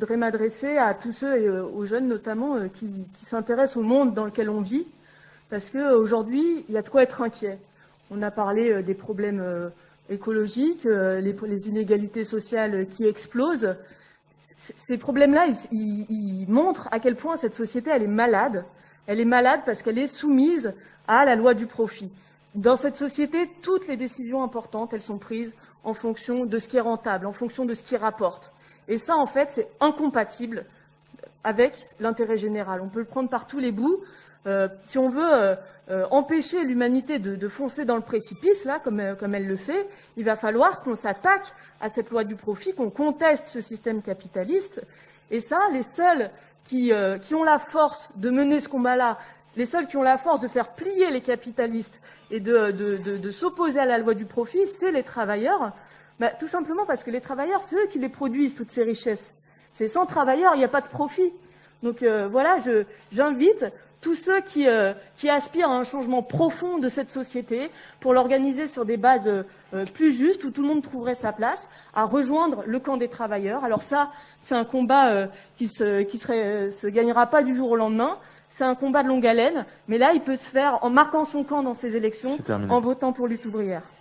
voudrais m'adresser à tous ceux, et aux jeunes notamment, qui s'intéressent au monde dans lequel on vit, parce qu'aujourd'hui, il y a de quoi être inquiet. On a parlé des problèmes écologiques, les inégalités sociales qui explosent. Ces problèmes-là, ils montrent à quel point cette société, elle est malade. Elle est malade parce qu'elle est soumise à la loi du profit. Dans cette société, toutes les décisions importantes, elles sont prises en fonction de ce qui est rentable, en fonction de ce qui rapporte. Et ça, en fait, c'est incompatible avec l'intérêt général. On peut le prendre par tous les bouts. Si on veut empêcher l'humanité de foncer dans le précipice, là, comme elle le fait, il va falloir qu'on s'attaque à cette loi du profit, qu'on conteste ce système capitaliste. Et ça, les seuls qui ont la force de mener ce combat-là, les seuls qui ont la force de faire plier les capitalistes et de s'opposer à la loi du profit, c'est les travailleurs. Bah, tout simplement parce que les travailleurs, c'est eux qui les produisent, toutes ces richesses. C'est sans travailleurs, il n'y a pas de profit. Donc voilà, j'invite tous ceux qui aspirent à un changement profond de cette société pour l'organiser sur des bases plus justes, où tout le monde trouverait sa place, à rejoindre le camp des travailleurs. Alors ça, c'est un combat qui se gagnera pas du jour au lendemain. C'est un combat de longue haleine, mais là, il peut se faire en marquant son camp dans ces élections, en votant pour Lutte ouvrière.